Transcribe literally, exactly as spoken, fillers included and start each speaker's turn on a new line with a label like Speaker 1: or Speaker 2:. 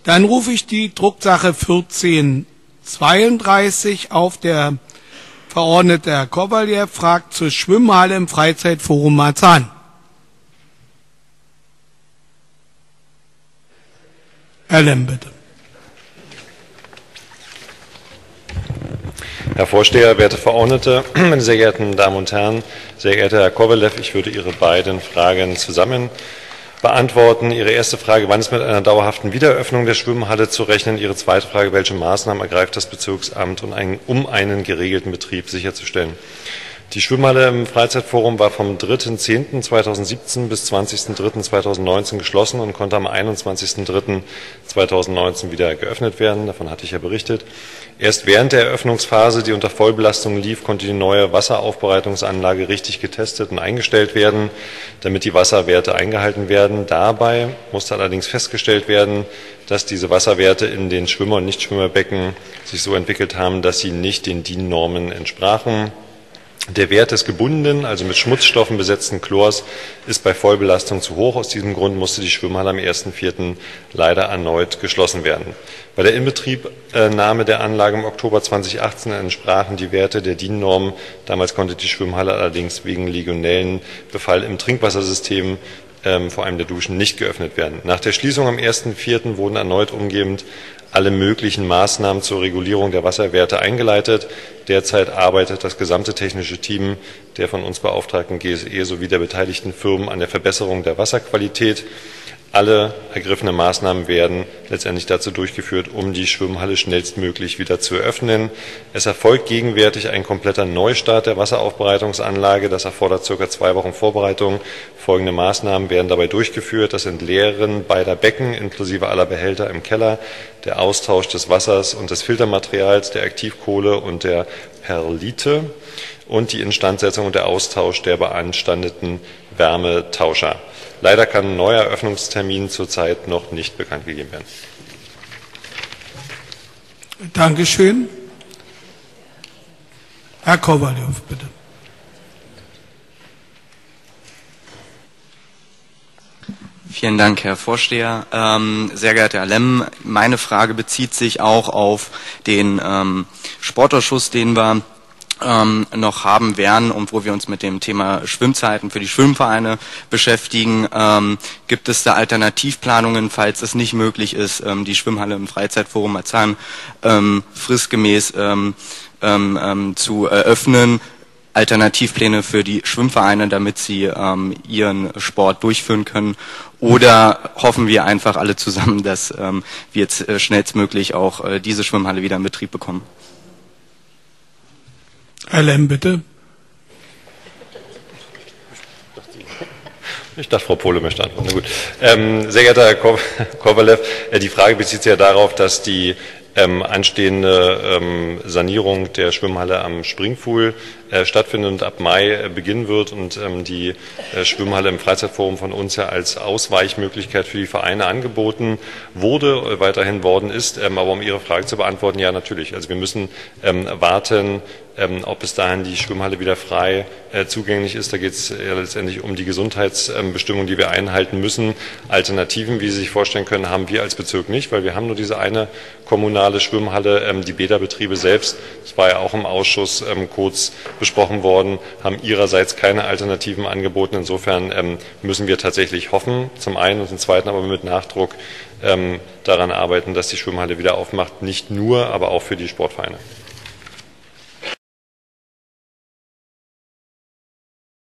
Speaker 1: Dann rufe ich die Drucksache vierzehn zweiunddreißig auf. Der Verordnete Herr Kowaljew fragt zur Schwimmhalle im Freizeitforum Marzahn. Herr Lemm, bitte.
Speaker 2: Herr Vorsteher, werte Verordnete, meine sehr geehrten Damen und Herren, sehr geehrter Herr Kowaljew, ich würde Ihre beiden Fragen zusammen beantworten. Ihre erste Frage, wann ist mit einer dauerhaften Wiedereröffnung der Schwimmhalle zu rechnen? Ihre zweite Frage, welche Maßnahmen ergreift das Bezirksamt, um einen geregelten Betrieb sicherzustellen? Die Schwimmhalle im Freizeitforum war vom dritten zehnten zweitausendsiebzehn bis zwanzigsten dritten zweitausendneunzehn geschlossen und konnte am einundzwanzigsten dritten zweitausendneunzehn wieder geöffnet werden. Davon hatte ich ja berichtet. Erst während der Eröffnungsphase, die unter Vollbelastung lief, konnte die neue Wasseraufbereitungsanlage richtig getestet und eingestellt werden, damit die Wasserwerte eingehalten werden. Dabei musste allerdings festgestellt werden, dass diese Wasserwerte in den Schwimmer- und Nichtschwimmerbecken sich so entwickelt haben, dass sie nicht den D I N-Normen entsprachen. Der Wert des gebundenen, also mit Schmutzstoffen besetzten Chlors ist bei Vollbelastung zu hoch. Aus diesem Grund musste die Schwimmhalle am ersten vierten leider erneut geschlossen werden. Bei der Inbetriebnahme der Anlage im Oktober zweitausendachtzehn entsprachen die Werte der D I N-Norm. Damals konnte die Schwimmhalle allerdings wegen Legionellenbefall im Trinkwassersystem, ähm, vor allem der Duschen, nicht geöffnet werden. Nach der Schließung am ersten vierten wurden erneut umgehend alle möglichen Maßnahmen zur Regulierung der Wasserwerte eingeleitet. Derzeit arbeitet das gesamte technische Team der von uns beauftragten G S E sowie der beteiligten Firmen an der Verbesserung der Wasserqualität. Alle ergriffenen Maßnahmen werden letztendlich dazu durchgeführt, um die Schwimmhalle schnellstmöglich wieder zu eröffnen. Es erfolgt gegenwärtig ein kompletter Neustart der Wasseraufbereitungsanlage. Das erfordert circa zwei Wochen Vorbereitung. Folgende Maßnahmen werden dabei durchgeführt: Das Entleeren beider Becken inklusive aller Behälter im Keller, der Austausch des Wassers und des Filtermaterials, der Aktivkohle und der Perlite und die Instandsetzung und der Austausch der beanstandeten Wärmetauscher. Leider kann ein neuer Eröffnungstermin zurzeit noch nicht bekannt gegeben werden.
Speaker 1: Dankeschön. Herr Kowaljew, bitte.
Speaker 3: Vielen Dank, Herr Vorsteher. Ähm, sehr geehrter Herr Lemm, meine Frage bezieht sich auch auf den ähm, Sportausschuss, den wir ähm, noch haben werden und wo wir uns mit dem Thema Schwimmzeiten für die Schwimmvereine beschäftigen. Ähm, gibt es da Alternativplanungen, falls es nicht möglich ist, ähm, die Schwimmhalle im Freizeitforum Marzahn ähm, fristgemäß ähm, ähm, zu eröffnen? Alternativpläne für die Schwimmvereine, damit sie ähm, ihren Sport durchführen können? Oder hoffen wir einfach alle zusammen, dass ähm, wir jetzt äh, schnellstmöglich auch äh, diese Schwimmhalle wieder in Betrieb bekommen?
Speaker 1: Herr Lemm, bitte.
Speaker 2: Ich dachte, Frau Pohle möchte antworten. Na gut. Ähm, sehr geehrter Herr Kowaljew, äh, die Frage bezieht sich ja darauf, dass die Ähm, anstehende ähm, Sanierung der Schwimmhalle am Springpool äh, stattfindet und ab Mai äh, beginnen wird und ähm, die äh, Schwimmhalle im Freizeitforum von uns ja als Ausweichmöglichkeit für die Vereine angeboten wurde, äh, weiterhin worden ist. Ähm, aber um Ihre Frage zu beantworten, ja natürlich. Also wir müssen ähm, warten, ähm, ob bis dahin die Schwimmhalle wieder frei äh, zugänglich ist. Da geht es ja letztendlich um die Gesundheitsbestimmungen, die wir einhalten müssen. Alternativen, wie Sie sich vorstellen können, haben wir als Bezirk nicht, weil wir haben nur diese eine kommunale Schwimmhalle. Ähm, die Bäderbetriebe selbst, das war ja auch im Ausschuss ähm, kurz besprochen worden, haben ihrerseits keine Alternativen angeboten. Insofern ähm, müssen wir tatsächlich hoffen, zum einen und zum zweiten aber mit Nachdruck ähm, daran arbeiten, dass die Schwimmhalle wieder aufmacht, nicht nur, aber auch für die Sportvereine.